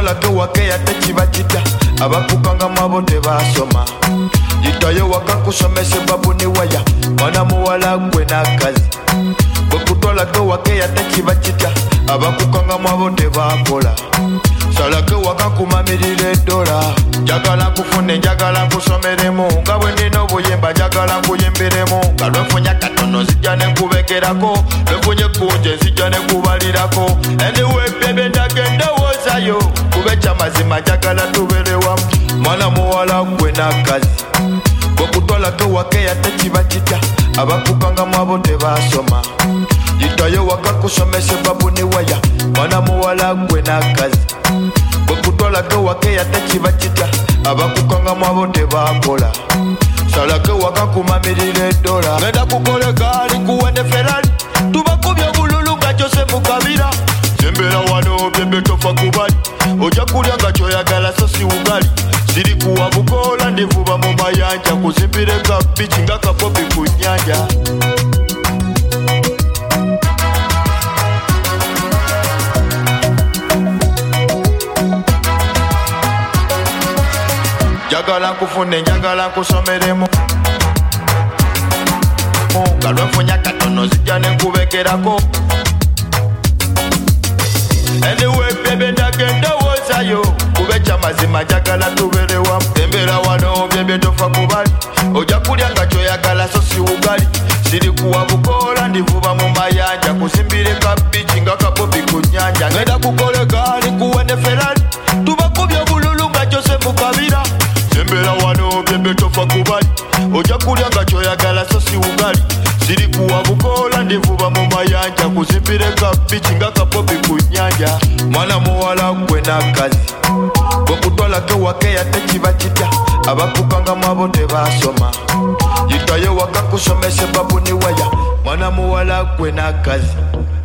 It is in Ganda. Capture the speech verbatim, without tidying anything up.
Bwekutwalako wake yate kiba kitya abakukanga mwabo tebasoma yitayo wakakusomese babu ni waya mwana muwala gwe n'akazi bwekutwalako wake yate kiba kitya abakukanga mwabo tebakola salake wakakumamirira eddola njagala nkufune njagala nkusomeremu nga bwe ndina obuyimba njagala nkuyimberemu nga lwefunya katono nzija ne nkubekerako lwefunye kunje nzija ne nkubalirako anyway bebe ndagenda yo kube kyamazima njagala tubeere wamu mwana muwala gwe n'akazi bwekutwalako wake yate kiba kitya abakukanga mwabo tebasoma yitayo wakakusomese babu ni waya mwana muwala gwe n'akazi bwekutwalako wake yate kiba kitya abakukanga mwabo tebakola salake wakakumamirira eddola ngenda kukole gaali nkuwene ferali tubakubye obululu nga kyose mukabira sembera wano bebe tofa kubali ojja kulya nga kyoyagala so si ugali siri kuwa bukola ndivuba mu mayanja kuzimbire ka bichi nga kapopi ku nnyanja njagala nkufune njagala nkusomeremu nga lwefunya katono nzija ne nkubekerako anyway bebe ndagenda wozayo kube kyamazima njagala tubeere wamu tembera wano bebe tofa kubali ojja kulya nga kyoyagala so si ugali siri kuwa bukola ndivuba mu mayanja kuzimbire ka bichi nga kapopi ku nnyanja ngenda kukole gaali nkuwene ferali tubakubye obululu nga kyose mukabira sembera wano bebe tofa kubali ojja kulya nga kyoyagala so si ugali siri kuwa bukola ndivuba mu mayanja kuzimbire ka bichi nga kapopi ku nnyanja mwana muwala gwe n'akazi bwekutwalako wake yate kiba kitya abakukanga mwabo tebasoma yitayo wakakusomese babu ni waya mwana muwala gwe n'akazi